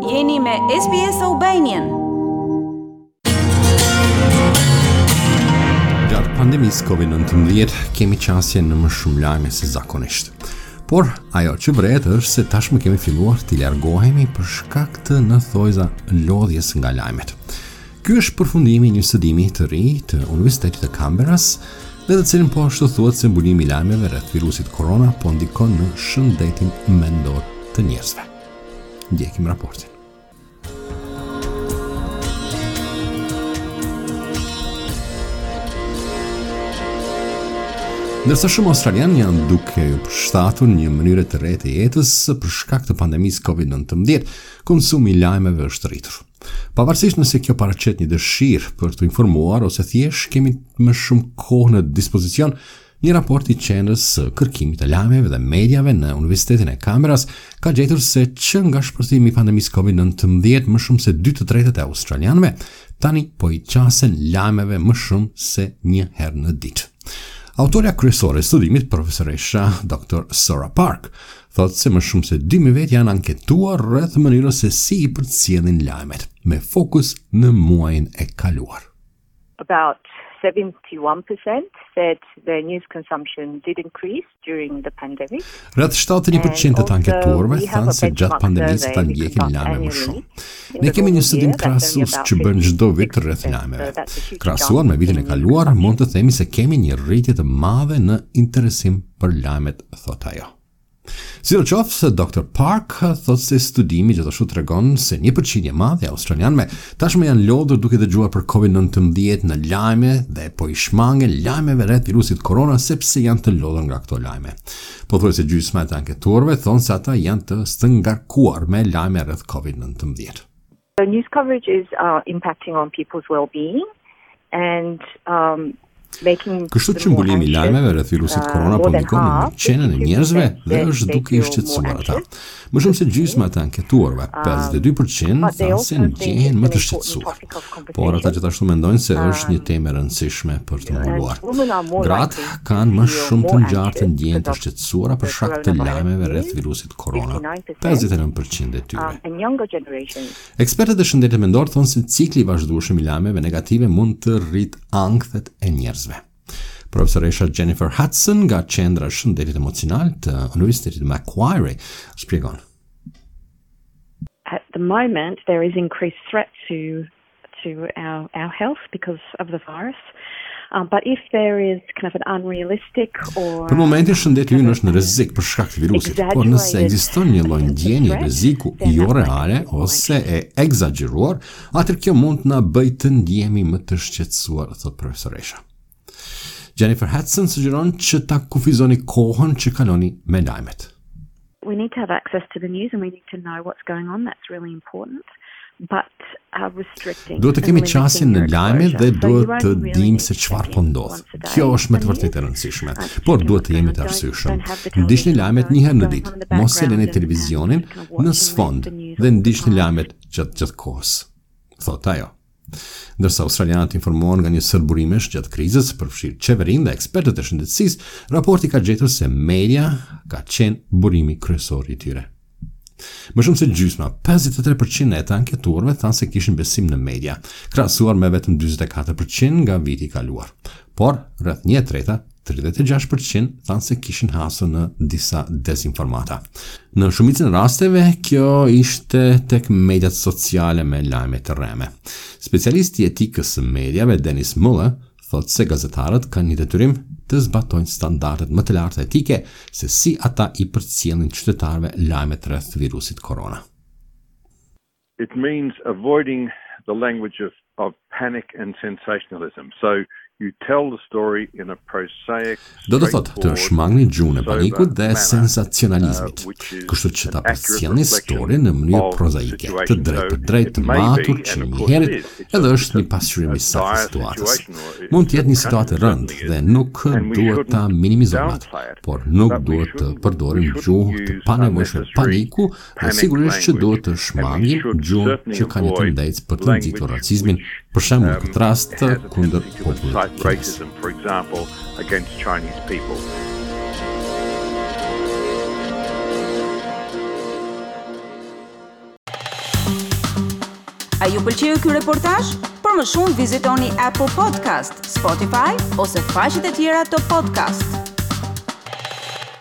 Jeni me SBS Albanian. Gjatë pandemisë COVID-19 kemi qasje në më shumë lajme se zakonisht. Por ajo që vret është se tashmë kemi filluar të largohemi për shkak të në thojza lodhjes nga lajmet. Ky është përfundimi i një studimi të ri të Universitetit të Canberras, dhe të cilin po ashtu thuhet se mbulimi i lajmeve rreth virusit korona po ndikon në shëndetin mendor të njerëzve. Ndjekim raportin. Ndërsa shumë australianë janë duke u përshtatur një mënyrë të re të jetës për shkak të pandemisë COVID-19, konsumi i lajmeve është rritur. Pavarësisht nëse kjo paraqet një dëshirë për të informuar ose thjesht kemi më shumë kohë në dispozicion, një raport i qendrës së kërkimit të lajmeve dhe mediave në Universitetin e Canberras ka gjetur se që nga shpërthimi i pandemisë COVID-19 më shumë se 2/3 e australianëve tani po i qasen lajmeve më shumë se një herë në ditë. Autorja kryesore e studimit, profesoresha Dr. Sora Park, thotë se më shumë se 2000 vet janë anketuar rreth mënyrës se si i përcjellin lajmet, me fokus në muajin e kaluar. About 71% said their news consumption did increase during the pandemic. Rreth 71% të anketuarve thanë se gjatë pandemisë ta ndjekin lajme më shumë. Ne kemi një studim krahasues që bën çdo vit rreth lajmeve. Krahasuar me vitin e kaluar, mund të themi se kemi një rritje të madhe në interesim për lajmet, thot ajo. Sidoqoftë, Dr. Park thotë se studimi gjithashtu tregon se një përqindje e madhe e australianëve tashmë janë lodhur duke dëgjuar për COVID-19 në lajme dhe po i shmangen lajmeve rreth virusit korona sepse janë të lodhur nga këto lajme. Pothuajse gjysma e anketuarve thonë se ata janë të ngarkuar me lajme rreth COVID-19. The news coverage is impacting on people's well-being and Kështu që mbulimi i lajmeve rreth virusit korona po ndikon në qenën e njerëzve dhe është duke i shqetësuar ata. Më shumë se gjysma e anketuarve, 52% thanë se ndjehen më të shqetësuar. Por ata gjithashtu mendojnë se është një temë e rëndësishme për të mbuluar. Gratë kanë më shumë të ngjartë të ndjehen të shqetësuara për shkak të lajmeve rreth virusit korona, 59% e tyre. Ekspertët e shëndetit mendor thonë se cikli i vazhdueshëm i lajmeve negative mund të rritë ankthet e njerëzve. Profesoresha Jennifer Hudson nga Qendra e Shëndetit Emocional të Universitetit Macquarie shpjegon. At the moment there is increased threat to our health because of the virus. But if there is kind of an unrealistic or Për momentin shëndeti ynë është në rrezik për shkak të virusit, por nëse ekziston një lloj ndjenje rreziku jo reale ose e egzageruar, atëherë kjo mund të na bëjë të ndjehemi më të shqetësuar, thot profesoresha. Jennifer Hudson sugjeron që ta kufizoni kohën që kaloni me lajmet. We need to have access to the news and we need to know what's going on. That's really important. But duhet të kemi qasjen në lajme dhe duhet të dimë se çfarë po ndodh. Kjo është me të vërtetë e rëndësishme, por duhet të jemi të arsyeshëm. Ndiqni lajmet një herë në ditë, mos e lëni televizionin në sfond dhe ndiqni lajmet gjatë kohës, thot ajo. Ndërsa australianët informohen nga një sër burimesh gjatë krizës, përfshirë qeverinë dhe ekspertët e shëndetësisë, raporti ka gjetur se media ka qenë burimi kryesor i tyre. Më shumë se gjysma, 53% e të anketuarve thanë se kishin besim në media, krahasuar me vetëm 44% nga viti i kaluar. Por, rreth 1/3, 36% thanë se kishin hasur në disa dezinformata. Në shumicën e rasteve, kjo ishte tek mediat sociale me lajme të rreme. Specialisti i etikës së mediave, Dennis Muller, thotë se gazetarët kanë një detyrim të zbatojnë standardet më të larta etike se si ata i përcjellin qytetarëve lajmet rreth virusit korona. It means avoiding the language of panic and sensationalism. So you tell the story in a prosaic, do të thotë të shmangni gjuhën e panikut dhe sensacionalizmit, kështu që ta përcjellni historinë në mënyrë prozaike, të drejtë të matur që një herë edhe është një pasqyrim i saktë situatës. Mund të jetë një situatë e rëndë dhe nuk duhet ta minimizojmë atë, por nuk duhet të përdorim gjuhë të panevojshme paniku dhe sigurisht që duhet të shmangim gjuhën që ka një tendencë për të nxitur racizmin, për shembull në këtë rast kundër popullit. Racism, for example, against Chinese people. A ju pëlqeu ky reportazh? Për më shumë vizitoni Apple Podcast, Spotify ose faqet e tjera të podcast.